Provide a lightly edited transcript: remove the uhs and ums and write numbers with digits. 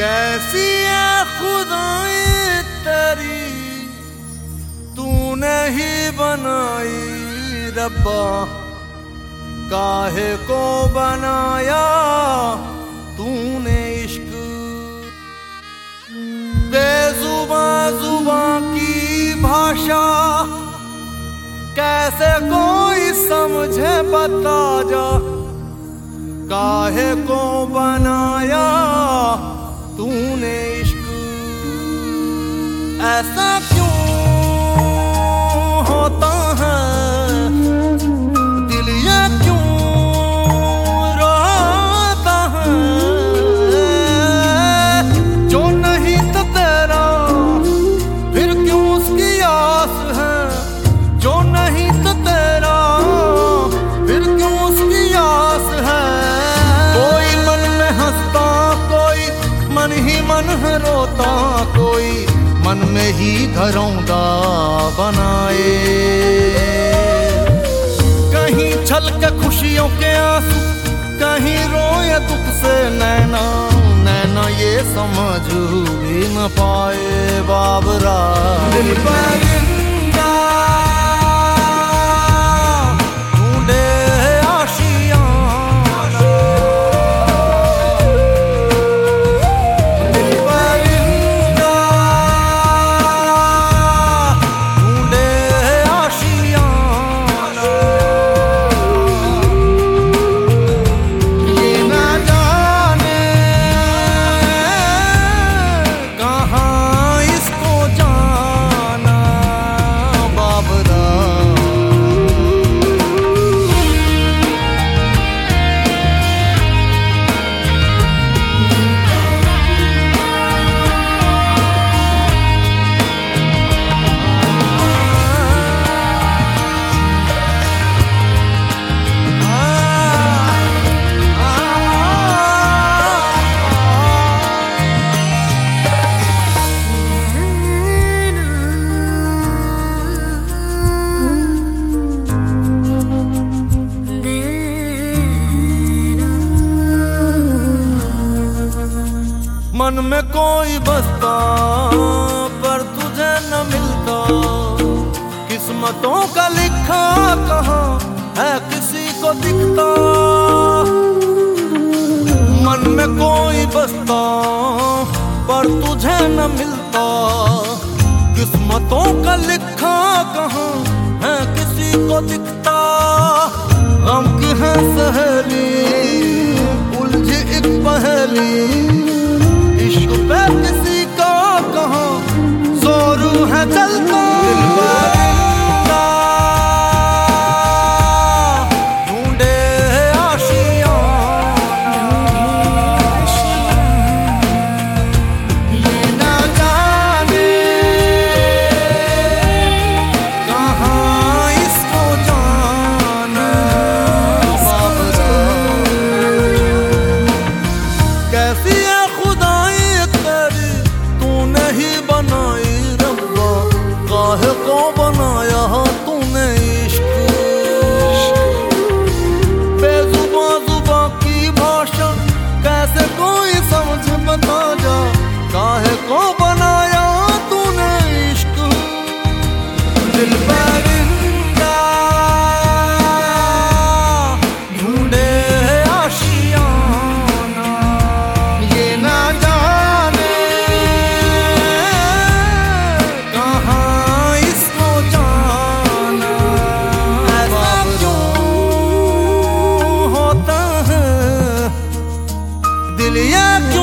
कैसी है खुदाई तेरी तूने ही बनाई रब्बा, काहे को बनाया तूने इश्क। बेजुबां जुबां की भाषा कैसे कोई समझे बता जा, काहे को बनाया तूने इश्क। ऐसा क्यों होता है दिल ये क्यों रोता है, जो नहीं तो तेरा फिर क्यों उसकी आस है, जो नहीं तो तेरा फिर क्यों उसकी आस है। कोई मन में हंसता कोई मन ही मन है रोता, कोई मन में ही घरौंदा बनाए। कहीं छलके खुशियों के आंसू, कहीं रोए दुख से नैना, नैना ये समझ भी न पाए बाबरा। दिल परिंदा ढूंढे आशियाना, दिल परिंदा ढूंढे आशियाना। ये ना जाने कहाँ इसको जाना बाबरा। मन में कोई बसता पर तुझे न मिलता, किस्मतों का लिखा कहाँ है किसी को दिखता। मन में कोई बसता पर तुझे न मिलता, किस्मतों का लिखा कहाँ है किसी को दिखता। गम की है सहेली उलझी एक पहेली, इश्क पे किसी का कहाँ जोर है चलता। दिल परिंदा ढूंढे आशियाना, ये ना जाने कहाँ इसको जाना बाबरा। कैसी है खुदाई तेरी तूने ही बनाई रब्बा, काहे को बनाया तूने इश्क। बेजुबां जुबां की भाषा कैसे कोई समझ बता जा, काहे को बनाया तूने इश्क। दिल परिंदा ढूंढे आशियाना, ये ना जाने कहाँ इसको जाना। ऐसा क्यों होता है दिल ये क्यों